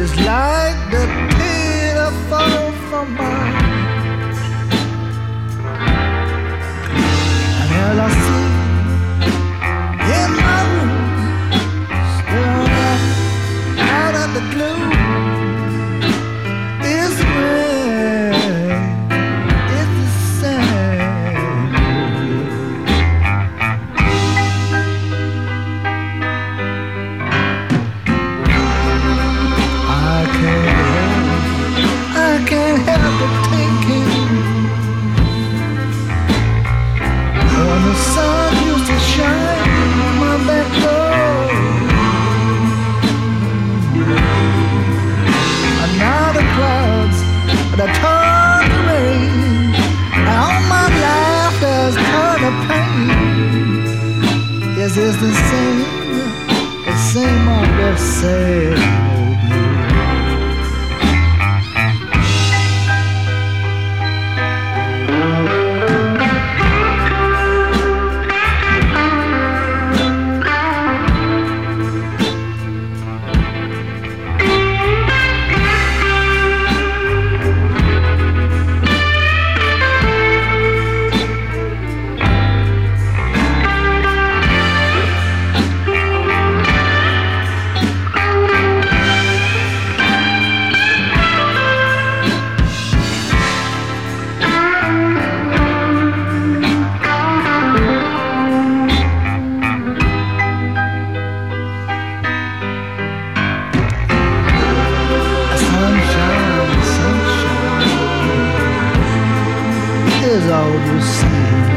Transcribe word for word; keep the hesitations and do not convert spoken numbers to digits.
just like the tear that fall from my eyes. And as I see in my room, staring out at the gloom, it's rain, it's the same. I can't help, I can't help but thinking when the sun used to shine on my back door, and now the clouds that turn to rain, and all my laughter's turned to pain. Yes, it's the same, the same old that same old blue. Sunshine, sunshine is all you see.